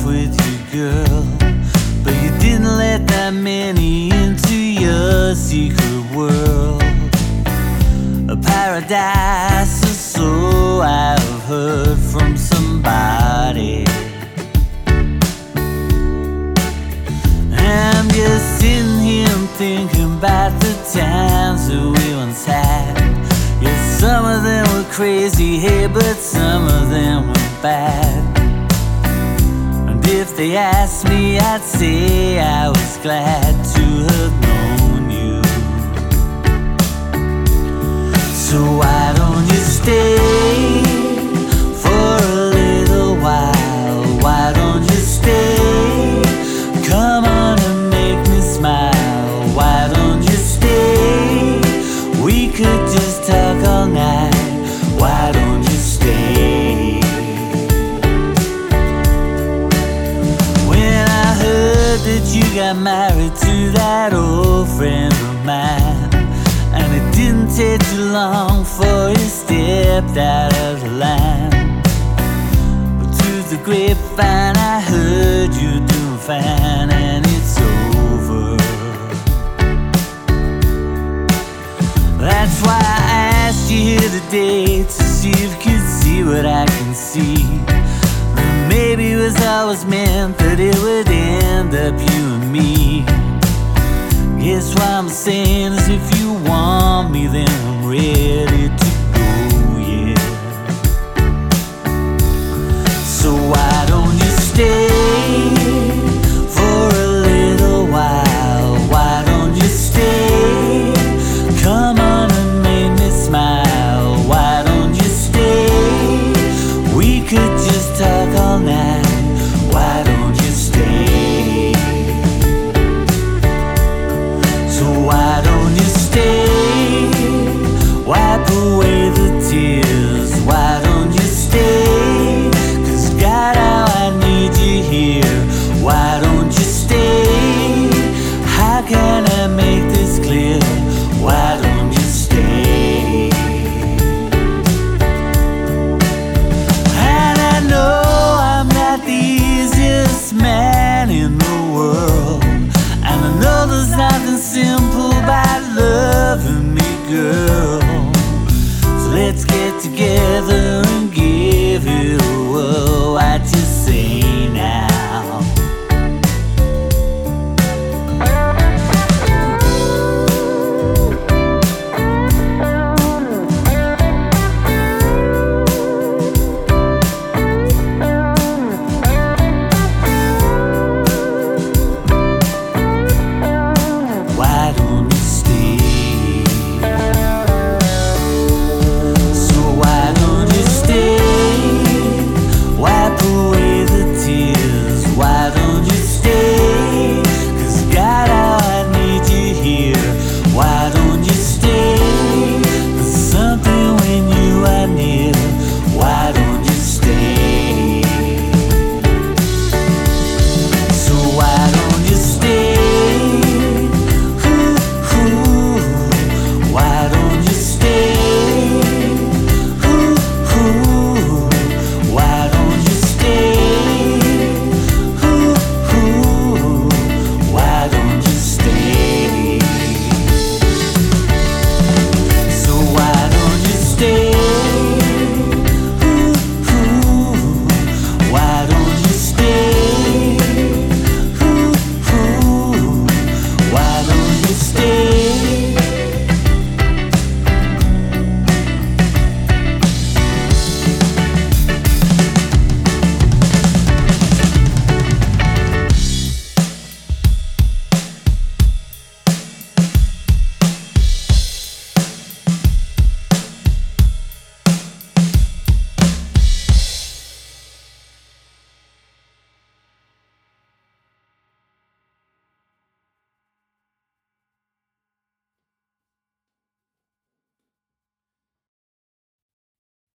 with you, girl, but you didn't let that many into your secret world. A paradise, or so I've heard from somebody. I'm just sitting here and thinking about the times that we once had. Yes, some of them were crazy, hey, but some of them were bad. And if they asked me, I'd say I was glad to have known you. So why don't you stay for a little while? Why don't you stay? Come on and make me smile. Why don't you stay? We could just talk all night. Why don't you stay? When I heard that you got married to that old friend of mine, and it didn't take too long for you stepped out of the line. But through the grapevine I heard you doing fine, and it's over. That's why I asked you here today, to see if you could see what I can see. That maybe it was always meant that it would end up you and me. Guess what I'm saying is, if you want me, then I'm ready